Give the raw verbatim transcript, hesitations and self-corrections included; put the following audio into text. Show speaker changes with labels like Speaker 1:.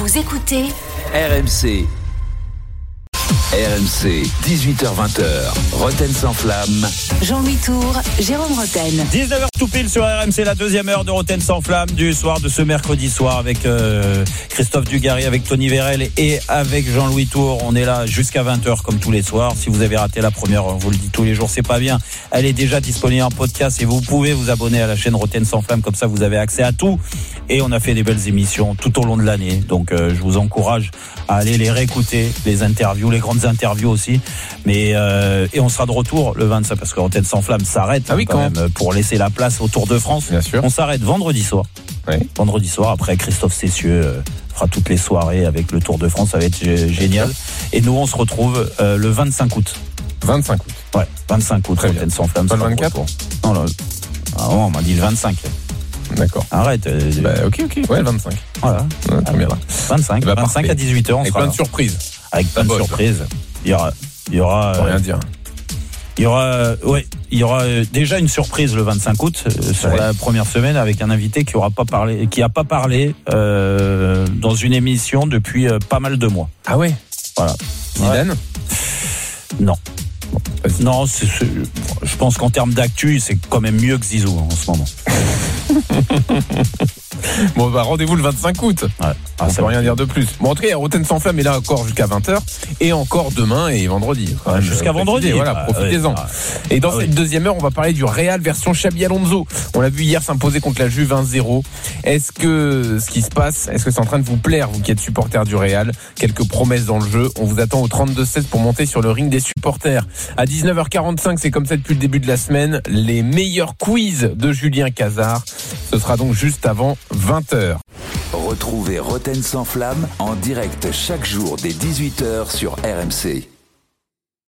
Speaker 1: Vous écoutez
Speaker 2: R M C. R M C, dix-huit heures vingt, Roten sans flamme.
Speaker 1: Jean-Louis Tour, Jérôme Roten.
Speaker 3: dix-neuf heures tout pile sur R M C, la deuxième heure de Roten sans flamme du soir de ce mercredi soir avec euh, Christophe Dugarry, avec Tony Vérel et avec Jean-Louis Tour. On est là jusqu'à vingt heures comme tous les soirs. Si vous avez raté la première, on vous le dit tous les jours, c'est pas bien. Elle est déjà disponible en podcast et vous pouvez vous abonner à la chaîne Roten sans flamme, comme ça vous avez accès à tout. Et on a fait des belles émissions tout au long de l'année. Donc euh, je vous encourage à aller les réécouter, les interviews, les grandes interviews aussi. Mais euh, et on sera de retour le vingt-cinq parce que Roten sans flamme s'arrête
Speaker 4: ah oui,
Speaker 3: quand, quand même pour laisser la place au Tour de France.
Speaker 4: Bien sûr.
Speaker 3: On s'arrête vendredi soir.
Speaker 4: Oui.
Speaker 3: Vendredi soir, après Christophe Cessieux euh, fera toutes les soirées avec le Tour de France, ça va être g- génial. Et nous on se retrouve euh, le vingt-cinq août.
Speaker 4: vingt-cinq août.
Speaker 3: Ouais, vingt-cinq août. Roten sans flamme.
Speaker 4: Pas le vingt-quatre.
Speaker 3: Non, là, ah, on m'a dit le vingt-cinq.
Speaker 4: D'accord.
Speaker 3: Arrête. Euh,
Speaker 4: bah, ok, ok. Ouais, le vingt-cinq.
Speaker 3: Voilà.
Speaker 4: Ouais, très bien.
Speaker 3: vingt-cinq,
Speaker 4: bah,
Speaker 3: vingt-cinq à dix-huit heures, on
Speaker 4: avec
Speaker 3: sera
Speaker 4: plein
Speaker 3: là.
Speaker 4: de surprises.
Speaker 3: Avec plein de
Speaker 4: bosse,
Speaker 3: surprises. Il y aura, il y aura,
Speaker 4: Faut
Speaker 3: euh,
Speaker 4: rien dire.
Speaker 3: il y aura, euh, ouais, il y aura euh, déjà une surprise le vingt-cinq août euh, sur
Speaker 4: ouais.
Speaker 3: la première semaine avec un invité qui aura pas parlé, qui a pas parlé euh, dans une émission depuis euh, pas mal de mois.
Speaker 4: Ah ouais.
Speaker 3: Voilà.
Speaker 4: Zidane.
Speaker 3: Ouais. Non.
Speaker 4: Vas-y.
Speaker 3: Non, c'est, c'est, je pense qu'en termes d'actu, c'est quand même mieux que Zizou hein, en ce moment.
Speaker 4: Bon, bah, rendez-vous le vingt-cinq août.
Speaker 3: Ouais. Ah,
Speaker 4: On
Speaker 3: ça
Speaker 4: peut
Speaker 3: va
Speaker 4: rien
Speaker 3: être-
Speaker 4: dire de plus. Bon, en tout cas, Roten sans flamme est là encore jusqu'à vingt heures et encore demain et vendredi. Quand
Speaker 3: Ouais,
Speaker 4: même,
Speaker 3: jusqu'à
Speaker 4: euh,
Speaker 3: vendredi.
Speaker 4: précisez, Voilà,
Speaker 3: Bah,
Speaker 4: profitez-en.
Speaker 3: ouais.
Speaker 4: Et dans
Speaker 3: Ah,
Speaker 4: cette
Speaker 3: oui.
Speaker 4: deuxième heure, on va parler du Real version Xabi Alonso. On l'a vu hier s'imposer contre la Juve un zéro. Est-ce que ce qui se passe, est-ce que c'est en train de vous plaire, vous qui êtes supporter du Real? Quelques promesses dans le jeu. On vous attend au trente-deux seize pour monter sur le ring des supporters. À dix-neuf heures quarante-cinq, c'est comme ça depuis le début de la semaine, les meilleurs quiz de Julien Cazard. Ce sera donc juste avant vingt heures.
Speaker 2: Retrouvez Roten sans flamme en direct chaque jour dès dix-huit heures sur R M C.